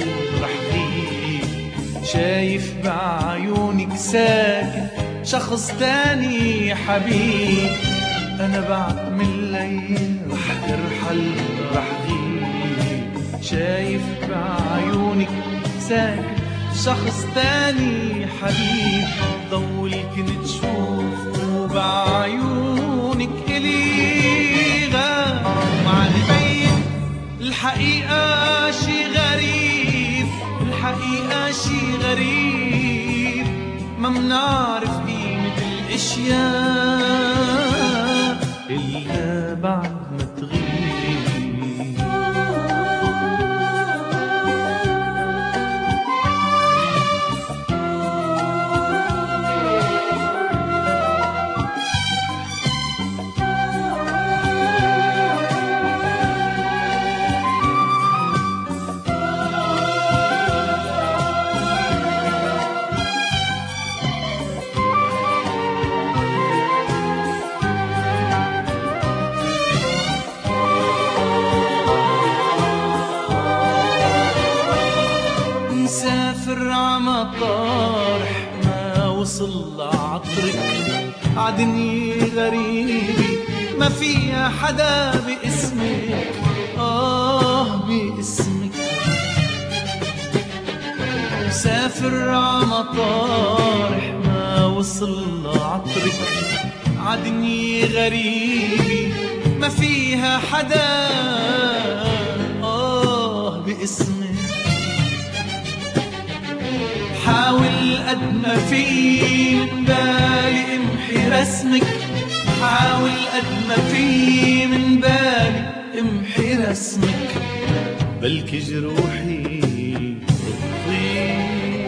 رح غيب. شايف بعيونك ساكن شخص تاني حبيب. أنا بعد من الليل رح أرحل رح غيب. شايف بعيونك ساكن شخص تاني حبيب. ضوءك تشوفه بعيونك إلي غاب. معني بين الحقيقة شي غريب. الحقيقة شي غريب. ما منعرف قيمة الأشياء إلا بعد ما تغيب. مسافر عمطارح ما وصل لعطرك. عدني غريبة ما فيها حدا باسمك. باسمك. مسافر عمطارح ما وصل لعطرك. عدني غريبة ما فيها حدا باسمك. حاول قد ما في من بالي امحي رسمك. حاول قد ما في من بالي امحي رسمك. بلكي جروحي تطيب.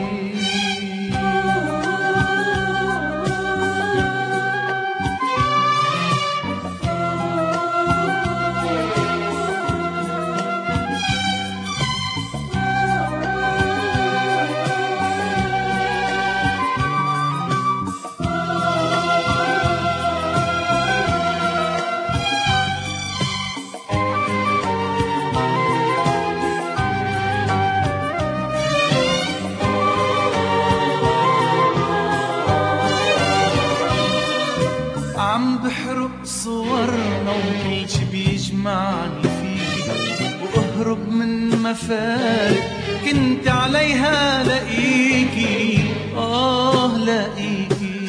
عم بحرق صورنا وكل شي بيجمعني فيكي. واهرب من مفارق كنت عليها لاقيكي. لاقيكي.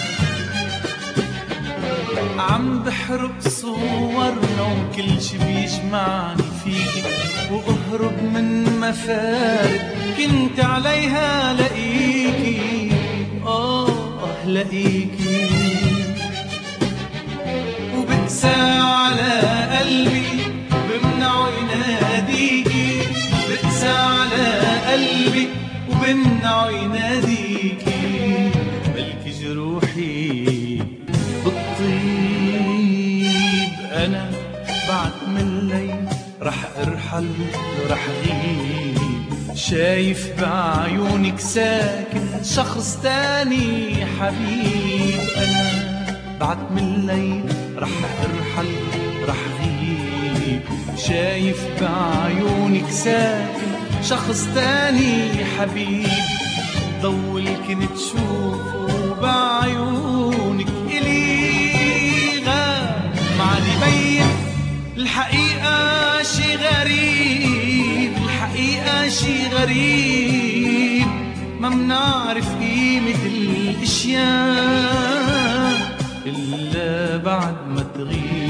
عم بحرق صورنا وكل شي بيجمعني فيكي. واهرب من مفارق كنت عليها لاقيكي. لاقيكي. وبقسى على قلبي بمنعه يناديكي. بقسى على قلبي وبمنعه يناديكي. بلكي جروحي بتطيب. أنا بعد من الليل رح أرحل رح غيب. شايف بعيونك ساكن شخص تاني حبيب. أنا بعد من الليل رح أرحل رح غيب. شايف بعيونك ساكن شخص تاني حبيب. ضوءك تشوفه بعيونك إلي غاب. معني بين الحقيقة شي غريب. الحقيقة شي غريب. ما منعرف قيمة الأشياء إلا بعد ما تغيب.